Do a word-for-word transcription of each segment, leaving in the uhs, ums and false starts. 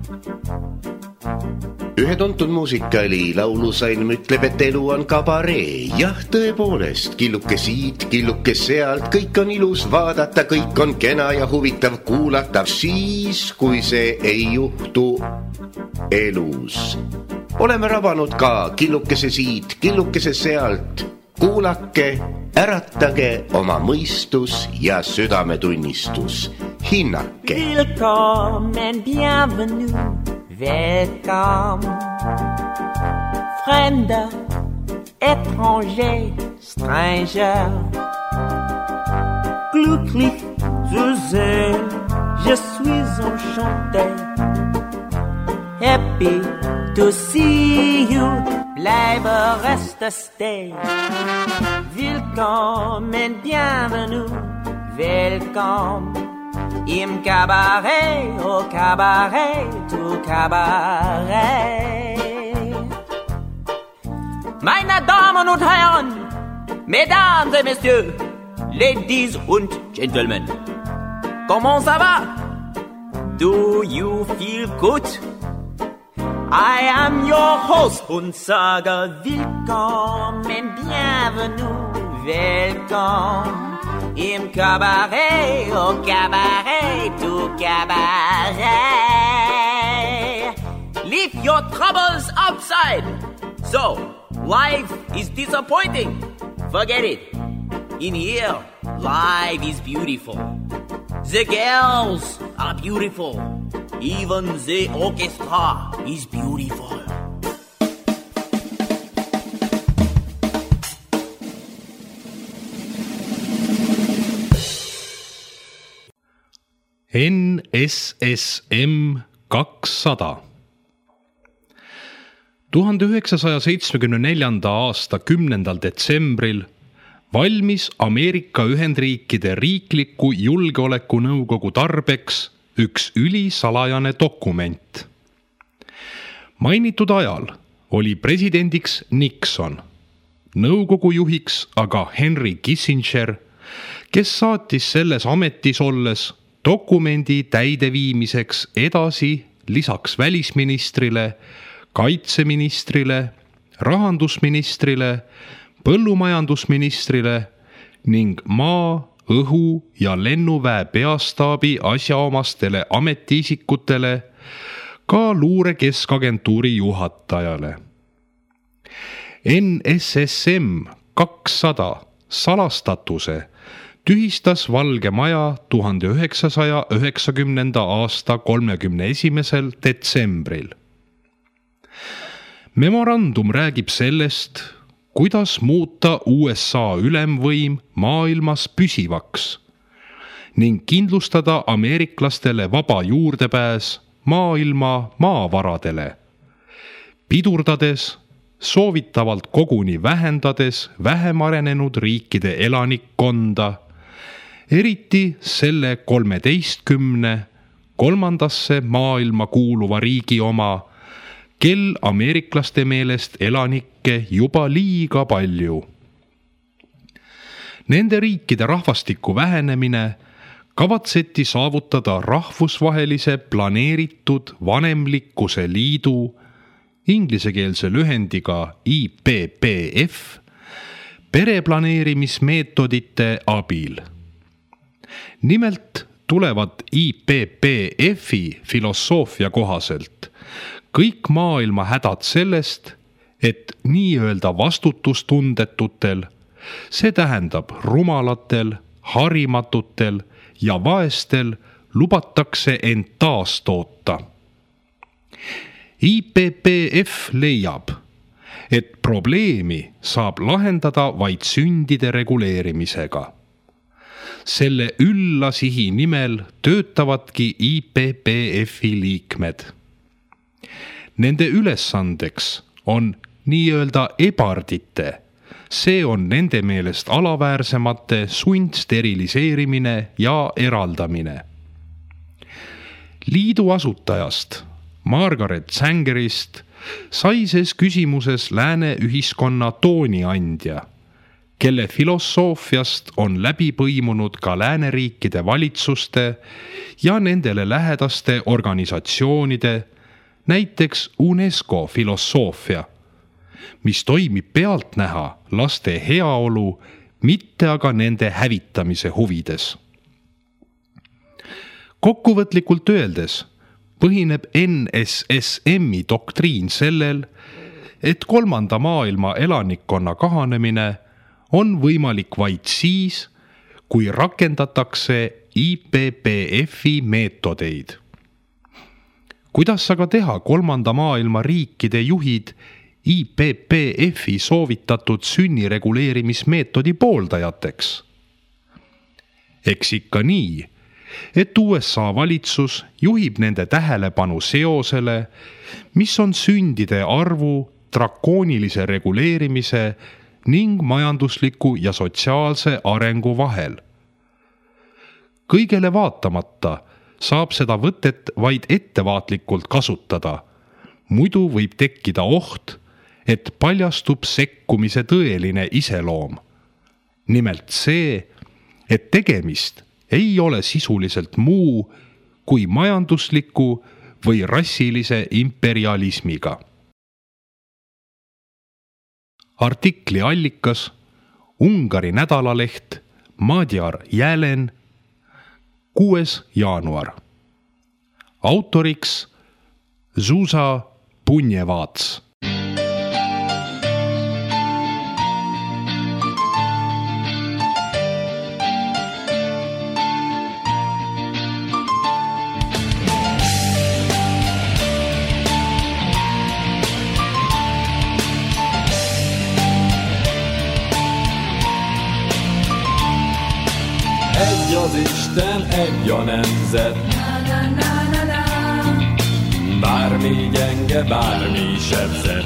Ühe tuntud muusikali laulusalm ütleb, et elu on kabaree. Jah, tõepoolest, killuke siit, killuke sealt, kõik on ilus vaadata, kõik on kena ja huvitav kuulata, siis kui see ei juhtu elus. Oleme rabanud ka killukese siit, killukese sealt. Kuulake, äratage oma mõistus ja südametunnistus. Hinnake. Willkommen, bienvenue. Welcome, fremder, étranger, stranger. Glücklich zu sehen, je suis enchanté. Happy to see you, bleibe reste stay. Willkommen, bienvenue, welcome. Im Cabaret, au Cabaret, du Cabaret. Meine Damen und Herren, Mesdames et Messieurs, Ladies und Gentlemen, comment ça va? Do you feel good? I am your host und sage willkommen, bienvenue, welcome. Im Cabaret, au Cabaret, du Cabaret. Leave your troubles outside. So, life is disappointing. Forget it. In here, life is beautiful. The girls are beautiful. Even the orchestra is beautiful. N S S M kakssada. tuhande üheksasaja seitsmekümne neljanda aasta kümnendal detsembril valmis Ameerika Ühendriikide riikliku julgeolekunõukogu tarbeks üks ülisalajane dokument. Mainitud ajal oli presidendiks Nixon, nõukogu juhiks aga Henry Kissinger, kes saatis selles ametis olles dokumendi täideviimiseks edasi lisaks välisministrile, kaitseministrile, rahandusministrile, põllumajandusministrile ning maa, õhu ja lennuväe peastaabi asjaomastele ametiisikutele, ka luure keskagentuuri juhatajale. N S S M kakssada salastatuse tühistas Valge Maja tuhande üheksasaja üheksakümnenda aasta kolmekümne esimesel detsembril. Memorandum räägib sellest, kuidas muuta U S A ülemvõim maailmas püsivaks ning kindlustada ameeriklastele vaba juurdepääs maailma maavaradele, pidurdades, soovitavalt koguni vähendades vähem arenenud riikide elanikkonda, eriti selle kolmeteistkümne kolmandasse maailma kuuluva riigi oma, kel ameeriklaste meelest elanikke juba liiga palju. Nende riikide rahvastiku vähenemine kavatseti saavutada rahvusvahelise planeeritud vanemlikkuse liidu, inglisekeelse lühendiga I P P F, pereplaneerimismeetodite abil. Nimelt tulevad I P P F-i filosoofia kohaselt kõik maailma hädad sellest, et nii-öelda vastutustundetutel, see tähendab rumalatel, harimatutel ja vaestel lubatakse end taastoota. I P P F leiab, et probleemi saab lahendada vaid sündide reguleerimisega. Selle ülla sihi nimel töötavadki I P P F-i liikmed. Nende ülesandeks on nii-öelda ebardite, see on nende meelest alaväärsemate sundsteriliseerimine ja eraldamine. Liidu asutajast Margaret Sangerist sai ses küsimuses lääne ühiskonna tooniandja, kelle filosoofiast on läbi põimunud ka lääneriikide valitsuste ja nendele lähedaste organisatsioonide, näiteks UNESCO filosoofia, mis toimib pealtnäha laste heaolu, mitte aga nende hävitamise huvides. Kokkuvõtlikult öeldes põhineb N S S M-i doktriin sellel, et kolmanda maailma elanikkonna kahanemine on võimalik vaid siis, kui rakendatakse I P P F-i meetodeid. Kuidas aga teha kolmanda maailma riikide juhid I P P F-i soovitatud sünnireguleerimismeetodi pooldajateks? Eks ikka nii, et U S A valitsus juhib nende tähelepanu seosele, mis on sündide arvu, drakoonilise reguleerimise ning majandusliku ja sotsiaalse arengu vahel. Kõigele vaatamata saab seda võtet vaid ettevaatlikult kasutada, muidu võib tekkida oht, et paljastub sekkumise tõeline iseloom. Nimelt see, et tegemist ei ole sisuliselt muu kui majandusliku või rassilise imperialismiga. Artikli allikas Ungari nädalaleht Magyar Jelen, kuues jaanuar. Autoriks Zsuzsa Bunjevac. Egy az Isten, egy a nemzet. Bármi gyenge, bármi sebzett.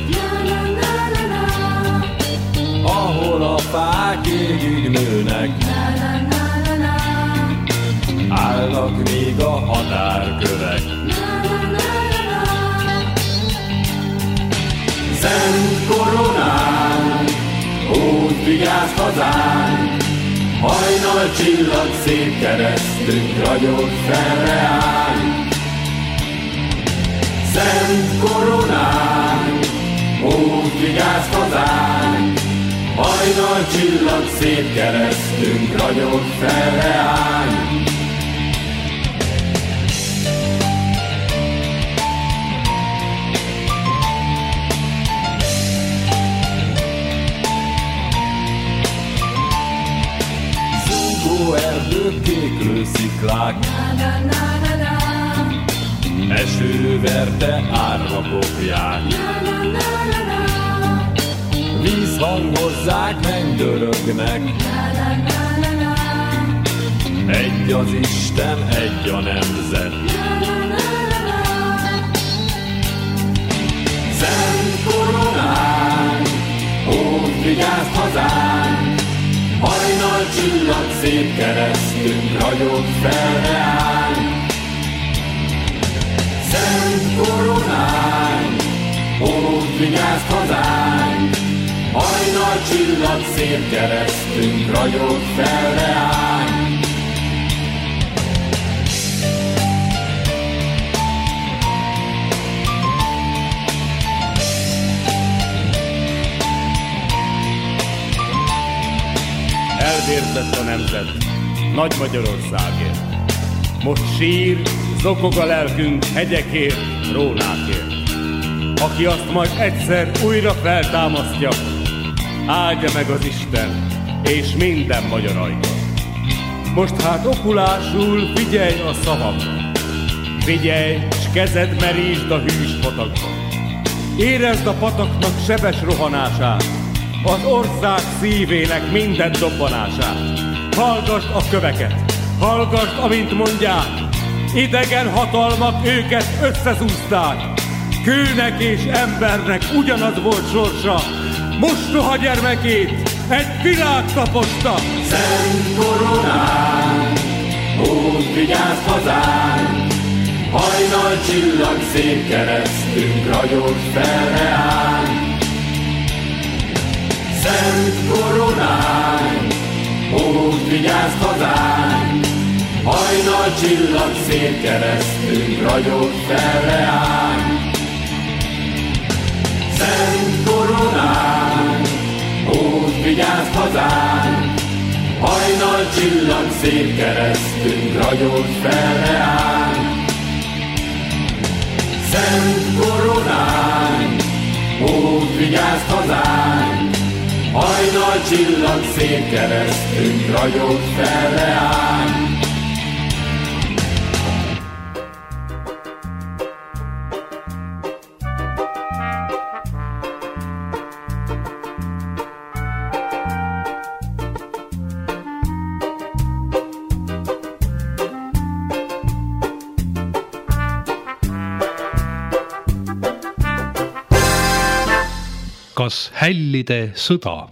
Ahol a fák égig nőnek, állnak még a határkövek. Szent koronán, úgy vigyázz hazánk, hajnal csillag szép keresztünk, ragyog fel reánk. Szent koronán, úgy vigyázz hazánk, hajnal csillag szép keresztünk, ragyog fel reánk. Erdők, kéklő sziklák, eső verte árva kopják. Vízhangozzák, mennydörögnek. Egy az Isten, egy a nemzet. Szent koronán, úgy vigyázz hazánk, hajnal csillag szép keresztünk, ragyog fel reánk. Szent koronánk, úgy vigyázz hazánk, hajnal csillag szép keresztünk, ragyog fel reánk. Elvérzett a nemzet Nagy Magyarországért. Most sír, zokog a lelkünk hegyekért, rónákért. Aki azt majd egyszer újra feltámasztja, áldja meg az Isten és minden magyar ajka. Most hát okulásul figyelj a szavamra. Figyelj, s kezed merítsd a hűs patakba. Érezd a pataknak sebes rohanását, az ország szívének minden dobbanását. Hallgasd a köveket, hallgasd, amint mondják, idegen hatalmak őket összezúzták. Kőnek és embernek ugyanaz volt sorsa, mostoha gyermekét egy világ taposta. Szent koronán, úgy vigyázz hazánk, hajnal csillag szép keresztünk, ragyog fel reánk. Szent koronán, úgy vigyázz hazánk, hajnal csillag szép keresztünk, ragyog fel reánk. Szent koronánk, úgy vigyázz hazánk, hajnal csillag szép keresztünk, ragyog fel reánk. Szent koronánk, úgy vigyázz hazánk, hajnal csillag szép keresztünk, ragyog fel reánk. Kas hällide sõda.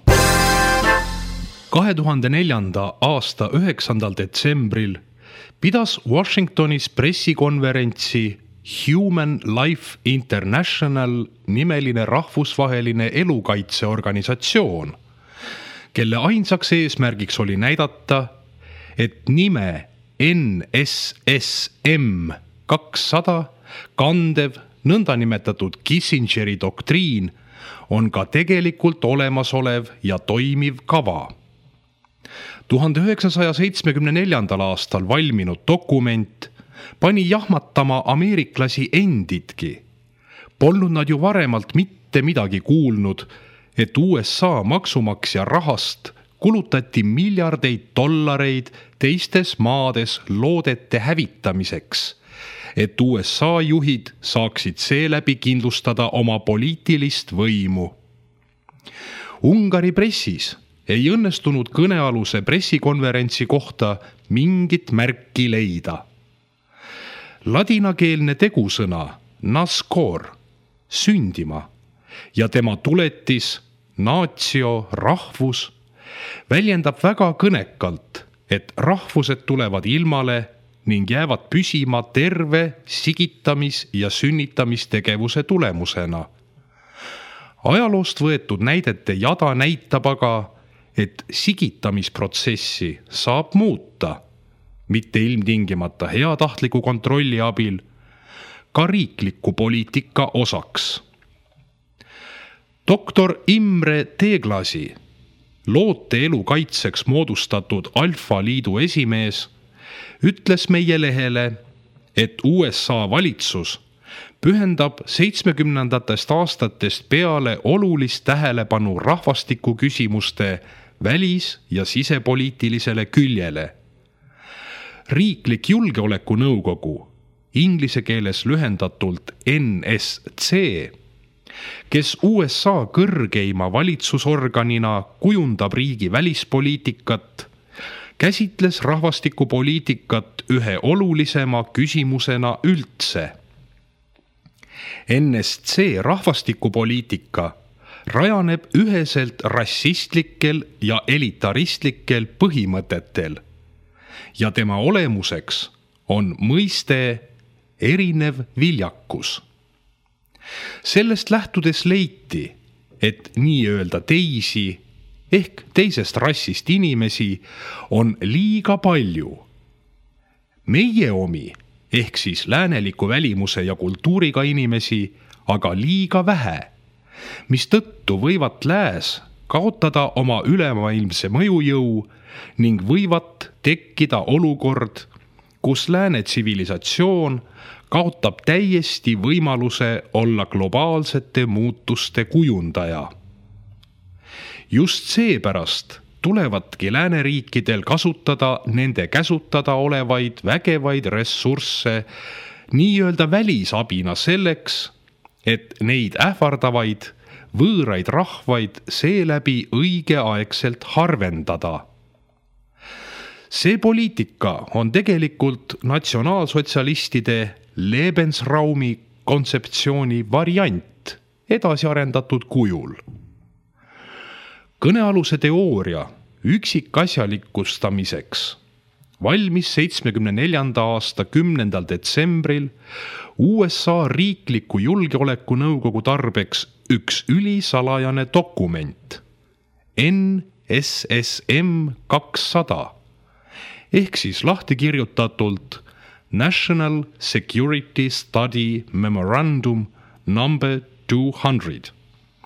kahe tuhande neljanda aasta üheksandal detsembril pidas Washingtonis pressikonverentsi Human Life International nimeline rahvusvaheline elukaitseorganisatsioon, kelle ainsaks eesmärgiks oli näidata, et nime N S S M kakssada kandev nõndanimetatud Kissingeri doktriin on ka tegelikult olemasolev ja toimiv kava. tuhande üheksasaja seitsmekümne neljandal aastal valminud dokument pani jahmatama ameeriklasi endidki. Polnud nad ju varemalt mitte midagi kuulnud, et U S A maksumaksja rahast kulutati miljardeid dollareid teistes maades loodete hävitamiseks, et U S A juhid saaksid seeläbi kindlustada oma poliitilist võimu. Ungari pressis ei õnnestunud kõnealuse pressikonverentsi kohta mingit märki leida. Ladinakeelne tegusõna naskor, sündima, ja tema tuletis natio, rahvus, väljendab väga kõnekalt, et rahvused tulevad ilmale ning jäävad püsima terve sigitamis- ja sünnitamistegevuse tulemusena. Ajaloost võetud näidete jada näitab aga, et sigitamisprotsessi saab muuta, mitte ilmtingimata heatahtliku kontrolli abil, ka riikliku poliitika osaks. Doktor Imre Teeglasi, loote elu kaitseks moodustatud Alfa Liidu esimees, ütles meie lehele, et U S A valitsus pühendab seitsmekümnendatest aastatest peale olulist tähelepanu rahvastiku küsimuste välis- ja sisepoliitilisele küljele. Riiklik julgeolekunõukogu, inglise keeles lühendatult N S C, kes U S A kõrgeima valitsusorganina kujundab riigi välispoliitikat, käsitles rahvastikupoliitikat ühe olulisema küsimusena üldse. N S C rahvastikupoliitika rajaneb üheselt rassistlikel ja elitaristlikel põhimõtetel ja tema olemuseks on mõiste erinev viljakus. Sellest lähtudes leiti, et nii-öelda teisi ehk teisest rassist inimesi on liiga palju. Meie omi ehk siis lääneliku välimuse ja kultuuriga inimesi aga liiga vähe, mis tõttu võivad lääs kaotada oma ülemaailmse mõjujõu ning võivad tekkida olukord, kus lääne tsivilisatsioon kaotab täiesti võimaluse olla globaalsete muutuste kujundaja. Just seepärast tulevadki lääneriikidel kasutada nende käsutada olevaid vägevaid ressursse nii-öelda välisabina selleks, et neid ähvardavaid võõraid rahvaid seeläbi õigeaegselt harvendada. See poliitika on tegelikult natsionaalsotsialistide Lebensraumi kontseptsiooni variant edasi arendatud kujul. Kõnealuse teooria üksikasjalikustamiseks valmis seitsmekümne neljanda aasta kümnendal detsembril U S A riikliku julgeolekunõukogu tarbeks üks ülisalajane dokument N S S M kakssada ehk siis lahti kirjutatult National Security Study Memorandum number two hundred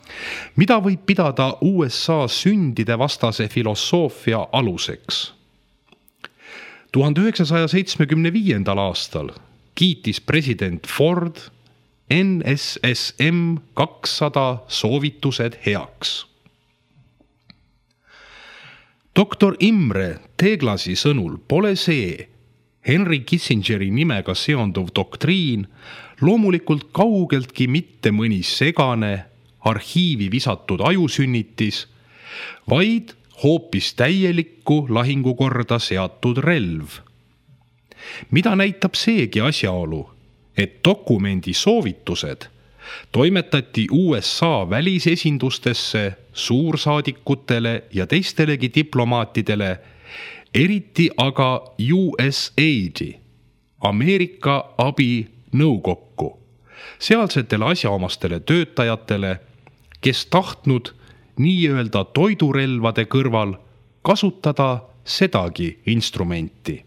mida võib pidada U S A sündide vastase filosoofia aluseks? tuhande üheksasaja seitsmekümne viiendal aastal kiitis president Ford N S S M kakssada soovitused heaks. doktor Imre Teglasi sõnul pole see Henry Kissingeri nimega seonduv doktriin loomulikult kaugeltki mitte mõni segane arhiivi visatud ajusünnitis, vaid hoopis täielikku lahingukorda seatud relv. Mida näitab seegi asjaolu, et dokumendi soovitused toimetati U S A välisesindustesse, suursaadikutele ja teistelegi diplomaatidele, eriti aga U S A I-di, Ameerika abinõukokku, sealsetele asjaomastele töötajatele, kes tahtnud nii-öelda toidurelvade kõrval kasutada sedagi instrumenti.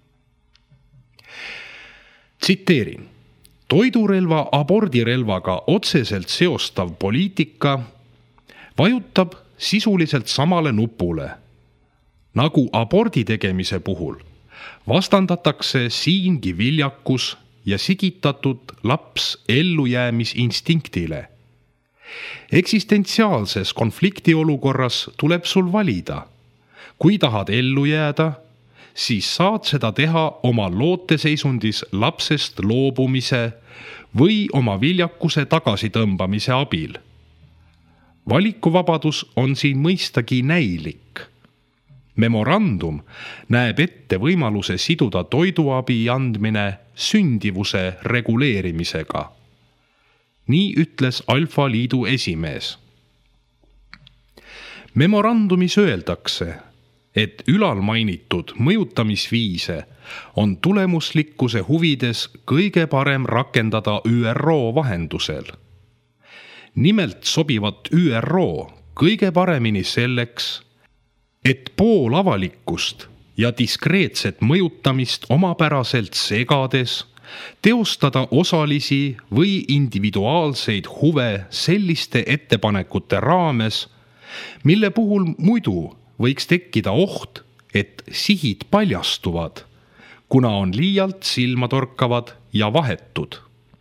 Tsiteerin. Toidurelva abordirelvaga otseselt seostav poliitika vajutab sisuliselt samale nupule. Nagu abordi tegemise puhul vastandatakse siingi viljakus ja sigitatud laps ellujäämisinstinktiile. Eksistentsiaalses konfliktiolukorras tuleb sul valida. Kui tahad ellu jääda, siis saad seda teha oma looteseisundis lapsest loobumise või oma viljakuse tagasitõmbamise abil. Valikuvabadus on siin mõistagi näilik. Memorandum näeb ette võimaluse siduda toiduabi andmine sündivuse reguleerimisega. Nii ütles Alfa Liidu esimees. Memorandumis öeldakse, et ülalmainitud mõjutamisviise on tulemuslikkuse huvides kõige parem rakendada Ü R O vahendusel. Nimelt sobivad Ü R O kõige paremini selleks, et pool avalikkust ja diskreetset mõjutamist omapäraselt segades teostada osalisi või individuaalseid huve selliste ettepanekute raames, mille puhul muidu võiks tekkida oht, et sihid paljastuvad, kuna on liialt silmatorkavad ja vahetud.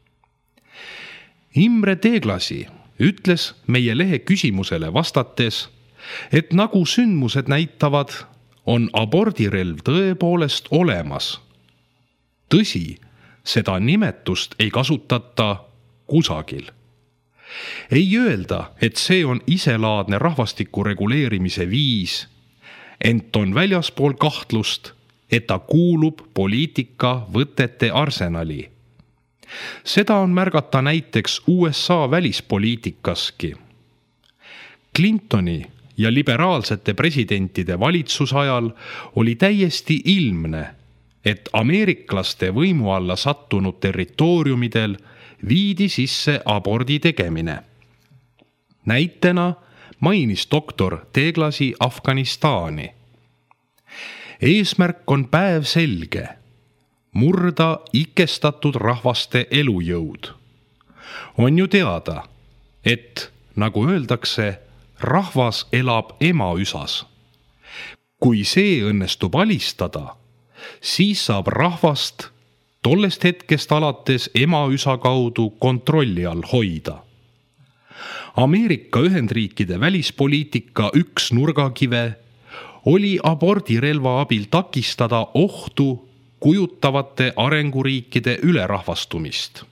Imre Teglasi ütles meie lehe küsimusele vastates, et nagu sündmused näitavad, on abordirelv tõepoolest olemas. Tõsi, seda nimetust ei kasutata kusagil. Ei öelda, et see on iselaadne rahvastiku reguleerimise viis, ent on väljaspool kahtlust, et ta kuulub poliitika võtete arsenali. Seda on märgata näiteks U S A välispoliitikaski. Clintoni ja liberaalsete presidentide valitsusajal oli täiesti ilmne, et ameeriklaste võimu alla sattunud territooriumidel viidi sisse abordi tegemine. Näitena mainis doktor Teglasi Afganistani. Eesmärk on päev selge, murda ikestatud rahvaste elujõud. On ju teada, et, nagu öeldakse, rahvas elab emaüsas. Kui see õnnestub alistada, siis saab rahvast tollest hetkest alates emaüsa kaudu kontrolli all hoida. Ameerika Ühendriikide välispoliitika üks nurgakive oli abordirelva abil takistada ohtu kujutavate arenguriikide ülerahvastumist.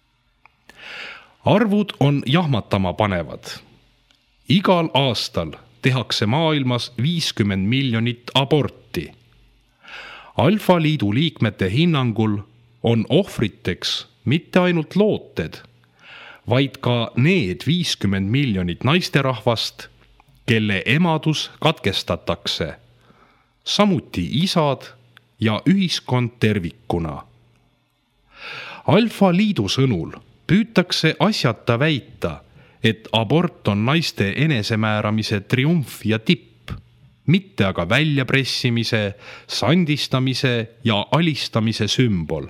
Arvud on jahmatama panevad. Igal aastal tehakse maailmas viiskümmend miljonit aborti. Alfa Liidu liikmete hinnangul on ohvriteks mitte ainult looted, vaid ka need viiskümmend miljonit naisterahvast, kelle emadus katkestatakse, samuti isad ja ühiskond tervikuna. Alfa Liidu sõnul püütakse asjata väita, et abort on naiste enesemääramise triumf ja tipp, mitte aga väljapressimise, sandistamise ja alistamise sümbol.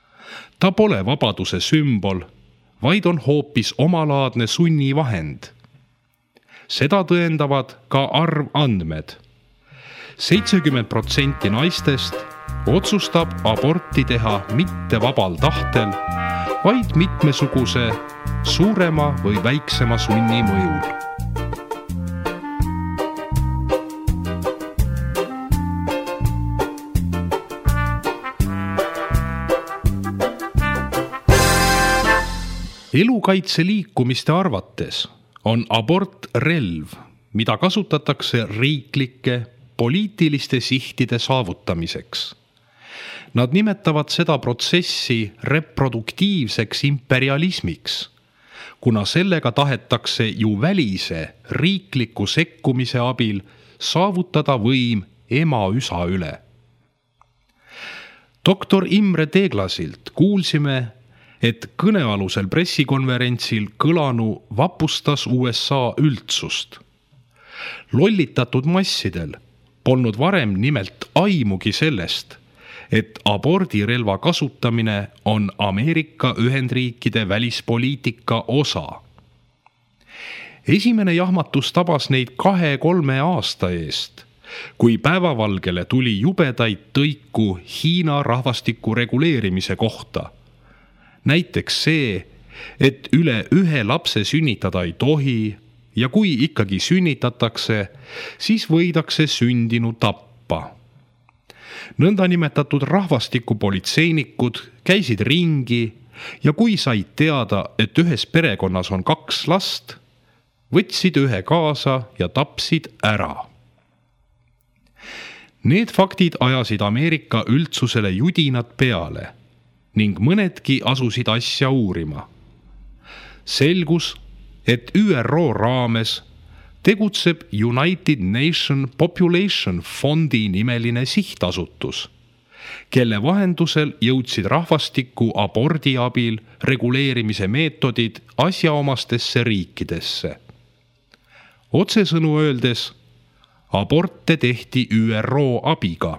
Ta pole vabaduse sümbol, vaid on hoopis omalaadne sunnivahend, Seda tõendavad ka arvandmed. seitsekümmend protsenti naistest otsustab aborti teha mitte vabal tahtel, vaid mitmesuguse suurema või väiksema sunni mõjul. Elukaitseliikumiste arvates on abort relv, mida kasutatakse riiklike poliitiliste sihtide saavutamiseks. Nad nimetavad seda protsessi reproduktiivseks imperialismiks, kuna sellega tahetakse ju välise riikliku sekkumise abil saavutada võim ema üsa üle. doktor Imre Teeglasilt kuulsime, et kõnealusel pressikonverentsil kõlanu vapustas U S A üldsust. Lollitatud massidel polnud varem nimelt aimugi sellest, et abordirelva kasutamine on Ameerika Ühendriikide välispoliitika osa. Esimene jahmatus tabas neid kahe-kolme aasta eest, kui päevavalgele tuli jubedaid tõiku Hiina rahvastiku reguleerimise kohta. Näiteks see, et üle ühe lapse sünnitada ei tohi ja kui ikkagi sünnitatakse, siis võidakse sündinu tappa. Nõndanimetatud rahvastikupolitseinikud käisid ringi ja kui said teada, et ühes perekonnas on kaks last, võtsid ühe kaasa ja tapsid ära. Need faktid ajasid Ameerika üldsusele judinad peale ning mõnedki asusid asja uurima. Selgus, et Ü R O raames tegutseb United Nations Population Fondi nimeline sihtasutus, kelle vahendusel jõudsid rahvastiku abordi abil reguleerimise meetodid asjaomastesse riikidesse. Otsesõnu öeldes, aborte tehti Ü R O abiga.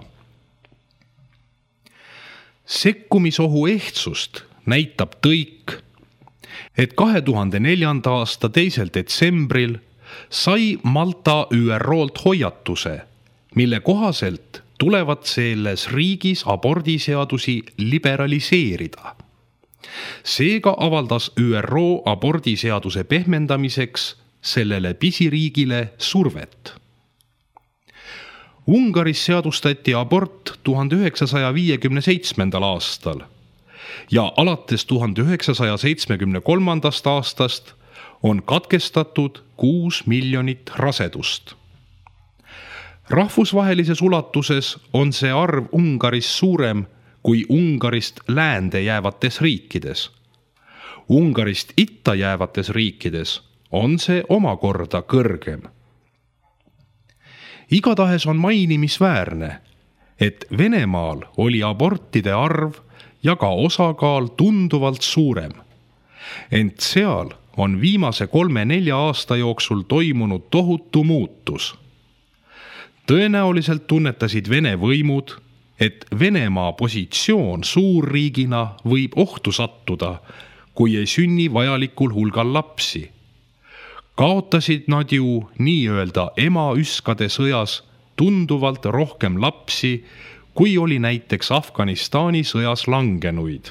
Sekkumisohu ehtsust näitab tõik, et kahe tuhande neljanda aasta teisel detsembril sai Malta Ü R O-lt hoiatuse, mille kohaselt tulevad selles riigis abordiseadusi liberaliseerida. Seega avaldas Ü R O abordiseaduse pehmendamiseks sellele pisiriigile survet. Ungaris seadustati abort tuhande üheksasaja viiekümne seitsmendal aastal ja alates tuhande üheksasaja seitsmekümne kolmandast aastast on katkestatud kuus miljonit rasedust. Rahvusvahelises ulatuses on see arv Ungaris suurem kui Ungarist läände jäävates riikides. Ungarist itta jäävates riikides on see omakorda kõrgem. Igatahes on mainimisväärne, et Venemaal oli abortide arv ja ka osakaal tunduvalt suurem. Ent seal on viimase kolme-nelja aasta jooksul toimunud tohutu muutus. Tõenäoliselt tunnetasid Vene võimud, et Venemaa positsioon suurriigina võib ohtu sattuda, kui ei sünni vajalikul hulgal lapsi. Kaotasid nad ju nii-öelda emaüskade sõjas tunduvalt rohkem lapsi, kui oli näiteks Afganistani sõjas langenuid.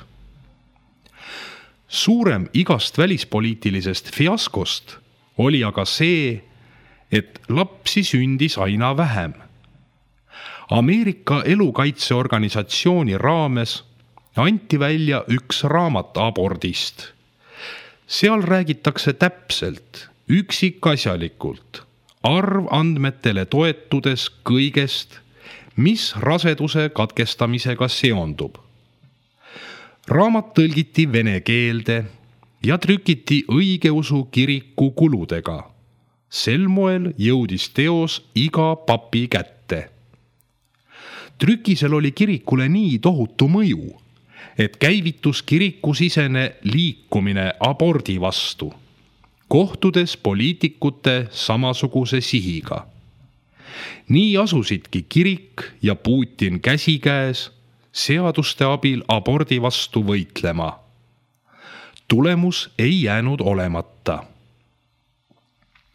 Suurem igast välispoliitilisest fiaskost oli aga see, et lapsi sündis aina vähem. Ameerika elukaitseorganisatsiooni raames anti välja üks raamat abordist. Seal räägitakse täpselt, üksikasjalikult, arvandmetele toetudes kõigest, mis raseduse katkestamisega seondub. Raamat tõlgiti vene keelde ja trükiti õigeusu kiriku kuludega. Sel moel jõudis teos iga papi kätte. Trükisel oli kirikule nii tohutu mõju, et käivitus kirikusisene liikumine abordi vastu, kohtudes poliitikute samasuguse sihiga. Nii asusidki kirik ja Putin käsikäes seaduste abil abordi vastu võitlema. Tulemus ei jäänud olemata.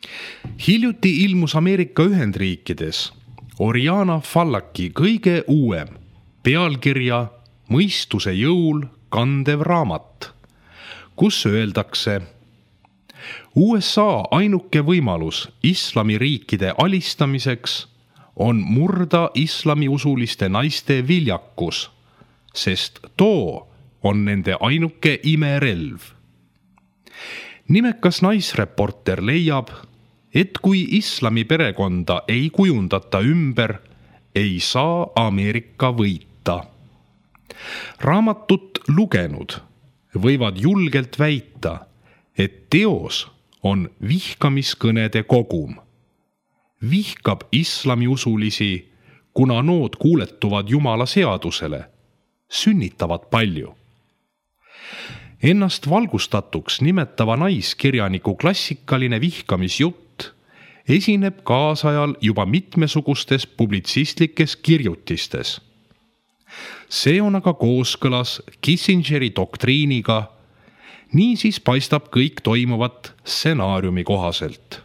Hiljuti ilmus Ameerika Ühendriikides Oriana Fallaki kõige uuem pealkirja Mõistuse jõul kandev raamat, kus öeldakse: U S A ainuke võimalus islamiriikide alistamiseks on murda islamiusuliste naiste viljakus, sest too on nende ainuke imerelv. Nimekas naisreporter leiab, et kui islami perekonda ei kujundata ümber, ei saa Ameerika võita. Raamatut lugenud võivad julgelt väita, et teos on vihkamiskõnede kogum. Vihkab islamiusulisi, kuna nood kuuletuvad Jumala seadusele, sünnitavad palju. Ennast valgustatuks nimetava naiskirjaniku klassikaline vihkamisjutt esineb kaasajal juba mitmesugustes publitsistlikes kirjutistes. See on aga kooskõlas Kissingeri doktriiniga, niisiis paistab kõik toimuvat stsenaariumi kohaselt.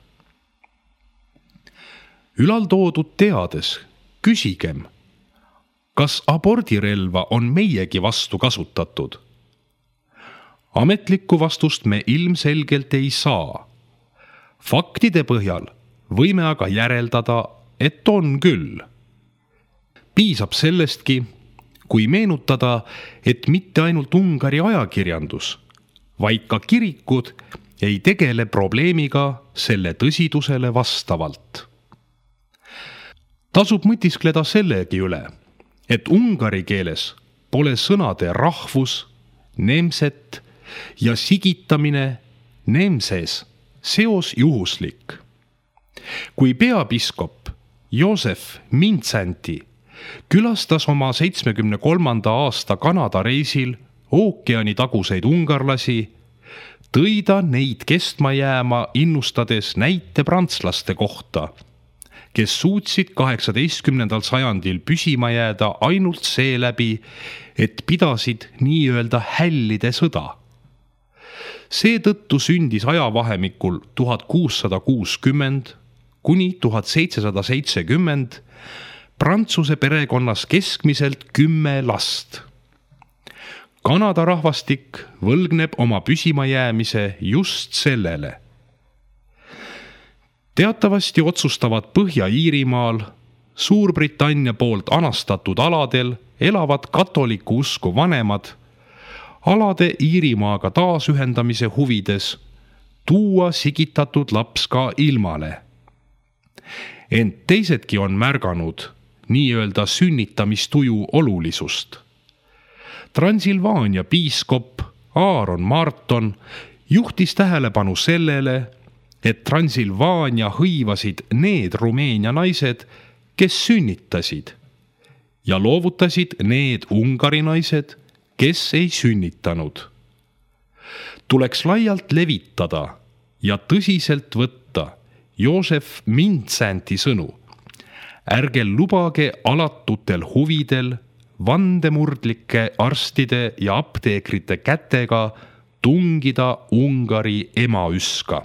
Ülaltoodud teades küsigem, kas abordirelva on meiegi vastu kasutatud? Ametlikku vastust me ilmselgelt ei saa. Faktide põhjal võime aga järeldada, et on küll. Piisab sellestki, kui meenutada, et mitte ainult Ungari ajakirjandus, vaid ka kirikud ei tegele probleemiga selle tõsidusele vastavalt. Tasub mõtiskleda sellegi üle, et ungari keeles pole sõnade rahvus, nemset ja sigitamine nemses seos juhuslik. Kui peapiskop Joosef Mintsanti külastas oma seitsmekümne kolmanda aasta Kanada reisil ookeani taguseid ungarlasi, tõi ta neid kestma jääma innustades näite prantslaste kohta, kes suutsid kaheksateistkümnendal sajandil püsima jääda ainult seeläbi, et pidasid nii-öelda hällide sõda. Seetõttu sündis ajavahemikul tuhat kuussada kuuskümmend kuni tuhat seitsesada seitsekümmend Prantsuse perekonnas keskmiselt kümme last. Kanada rahvastik võlgneb oma püsima jäämise just sellele. Teatavasti otsustavad Põhja-Iirimaal, Suurbritannia poolt anastatud aladel elavad katoliku usku vanemad alade Iirimaaga taasühendamise huvides tuua sigitatud laps ka ilmale. Ent teisedki on märganud nii-öelda sünnitamistuju olulisust. Transilvaania piiskop Aaron Marton juhtis tähelepanu sellele, et Transilvaania hõivasid need Rumeenia naised, kes sünnitasid, ja loovutasid need Ungari naised, kes ei sünnitanud. Tuleks laialt levitada ja tõsiselt võtta Joosef Mintsanti sõnu. Ärge lubage alatutel huvidel vandemurdlike arstide ja apteekrite kätega tungida Ungari emaüska.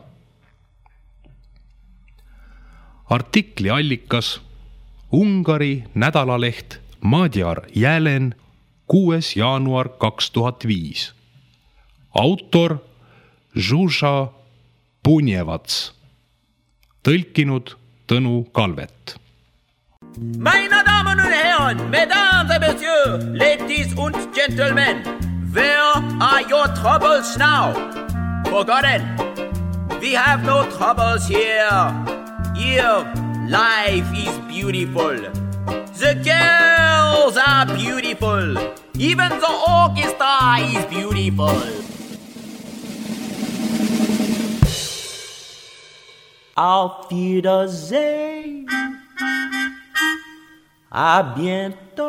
Artikli allikas Ungari nädalaleht Magyar Jelen kuues jaanuar kaks tuhat viis. Autor Zsuzsa Bunjevats. Tõlkinud Tõnu Kalvet. Meine Damen und Herren, Mesdames et Messieurs, Ladies und Gentlemen, where are your troubles now? Forgotten, we have no troubles here. Here, life is beautiful. The girls are beautiful. Even the orchestra is beautiful. Auf Wiedersehen. À bientôt.